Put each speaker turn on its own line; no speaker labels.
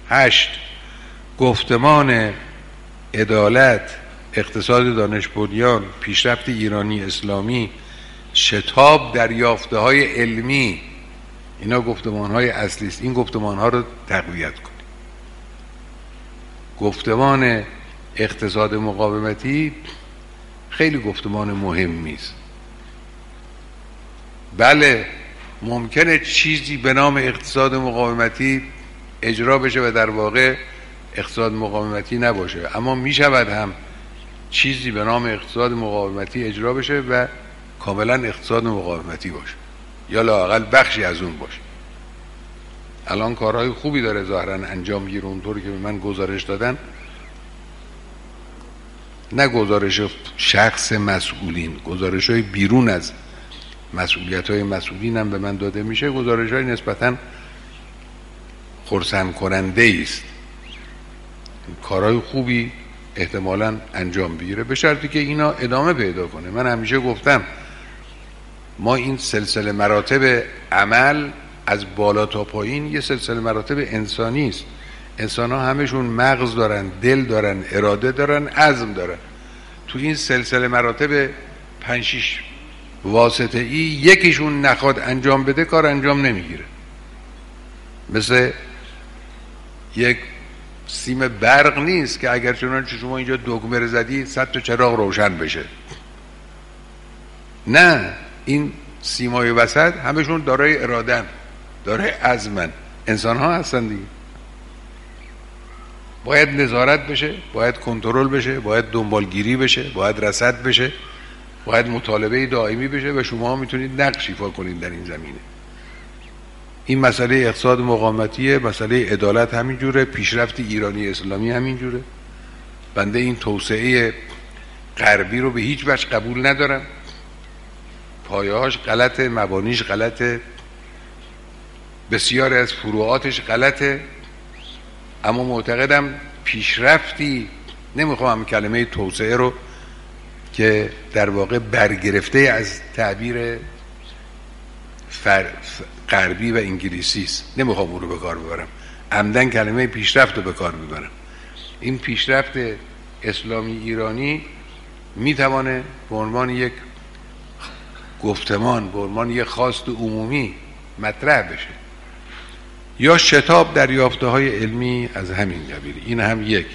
8. گفتمان عدالت، اقتصاد دانش بنیان، پیشرفت ایرانی اسلامی، شتاب دریافته‌های علمی، اینا گفتمان‌های اصلی است. این گفتمان‌ها رو تقویت کنید. گفتمان اقتصاد مقاومتی خیلی گفتمان مهمی است. بله ممکنه چیزی به نام اقتصاد مقاومتی اجرا بشه و در واقع اقتصاد مقاومتی نباشه، اما می شود هم چیزی به نام اقتصاد مقاومتی اجرا بشه و کاملا اقتصاد مقاومتی باشه یا لااقل بخشی از اون باشه. الان کارهای خوبی داره ظاهرا انجام میگیره، اونطوری که به من گزارش دادن، نه گزارش شخص مسئولین، گزارش های بیرون از مسئولیت های مسئولین هم به من داده میشه، گزارش های نسبتاً خرسند کننده است. کارهای خوبی احتمالاً انجام بگیره به شرطی که اینا ادامه پیدا کنه. من همیشه گفتم ما این سلسله مراتب عمل از بالا تا پایین یه سلسله مراتب انسانی است. انسان ها همشون مغز دارن، دل دارن، اراده دارن، عزم دارن. تو این سلسله مراتب 5-6 واسطه ای یکیشون نخواد انجام بده کار انجام نمیگیره. مثل یک سیم برق نیست که اگر چنانچه شما اینجا دکمه رو زدی 100 تا چراغ روشن بشه. نه، این سیمای وسط همشون دارای اراده‌اند، دارای عزمن، انسان ها هستن دیگه. باید نظارت بشه، باید کنترل بشه، باید دنبالگیری بشه، باید رصد بشه، باید مطالبه دائمی بشه و شما میتونید نقش ایفا کنید در این زمینه. این مسئله اقتصاد مقاومتیه، مسئله عدالت همینجوره، پیشرفت ایرانی اسلامی همینجوره. بنده این توسعه غربی رو به هیچ وجه قبول ندارم. پایه‌هاش غلطه، مبانیش غلطه، بسیاری از فروعاتش غلطه، اما معتقدم پیشرفتی، نمیخوام کلمه توسعه رو که در واقع برگرفته از تعبیر غربی و انگلیسی است، نمیخوام اون رو به کار ببرم، عمدن کلمه پیشرفت رو به کار ببرم. این پیشرفت اسلامی ایرانی میتوانه به عنوان یک گفتمان، به عنوان یک خواست عمومی مطرح بشه، یا شتاب دریافته‌های علمی از همین قبیل. این هم یک